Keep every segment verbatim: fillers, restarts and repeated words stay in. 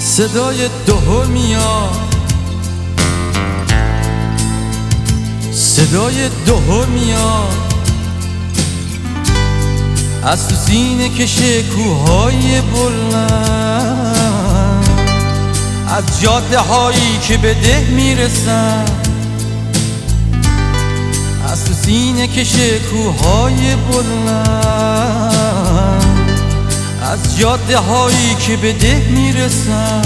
صدای دهل میاد، صدای دهل میاد از تو سینه کشه کوههای بلند، از جاده هایی که به ده میرسن، از تو سینه کشه کوههای بلند، از جاده هایی که به ده میرسن.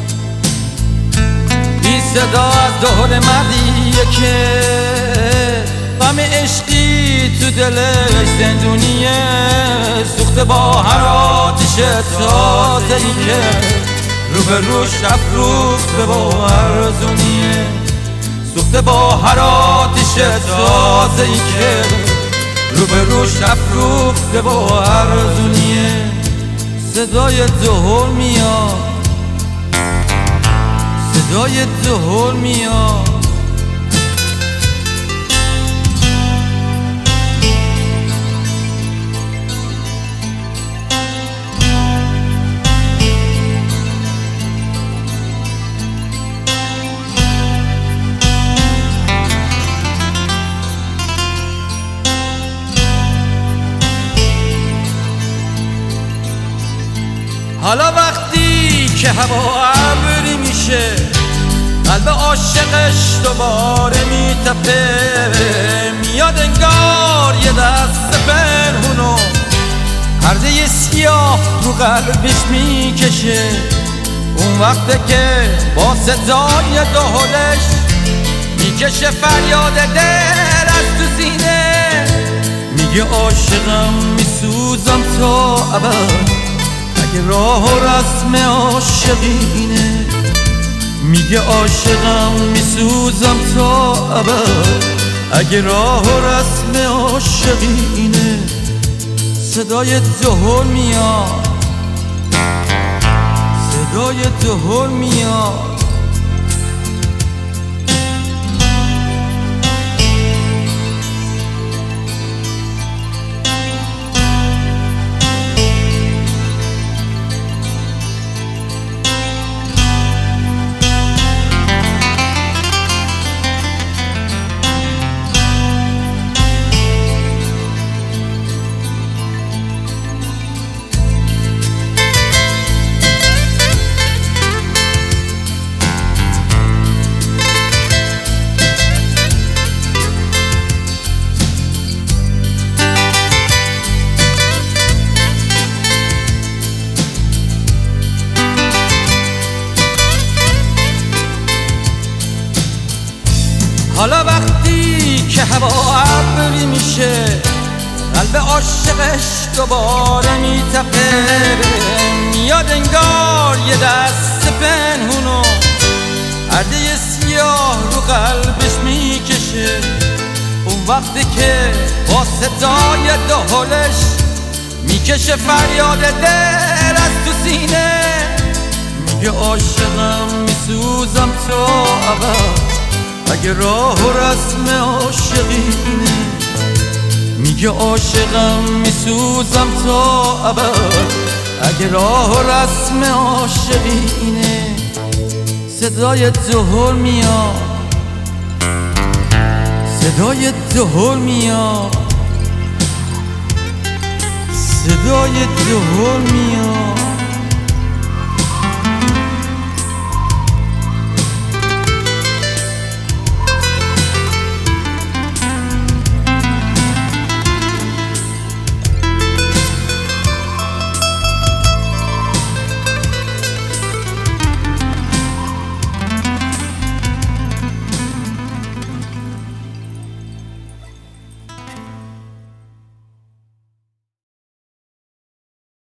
این صدا از دهل مردیه که غم عشقی تو دلش زندونیه، سوخته با هر آتش تازه‌ای که رو به روش افروخته با ارزونیه، سوخته با هر آتش تازه‌ای که رو به روش افروخته با ارزونیه. صدای دهل میاد، صدای دهل میاد حالا وقتی که هوا ابری میشه، قلب عاشقش دوباره میتپه، میاد انگار یه دست پنهونو پرده سیاه رو قلبش میکشه. اون وقته که با صدای دهلش میکشه فریاد دل از تو سینه، میگه عاشقم میسوزم تا ابد اگه راه و رسم عاشقینه، میگه عاشقم میسوزم تا ابد اگه راه و رسم عاشقینه. صدای دهل میاد، صدای دهل میاد حالا وقتی که هوا ابری میشه، قلب عاشقش دوباره میتپه، میاد انگار یه دست پنهونو پرده سیاه رو قلبش میکشه. اون وقتی که با صدای دهلش میکشه فریاد دل از تو سینه، میگه عاشقم میسوزم تا ابد اگه راه و رسم عاشقینه، میگه عاشقم میسوزم تا ابد اگه راه و رسم عاشقینه. صدای دهل میاد، صدای دهل میاد، صدای دهل میاد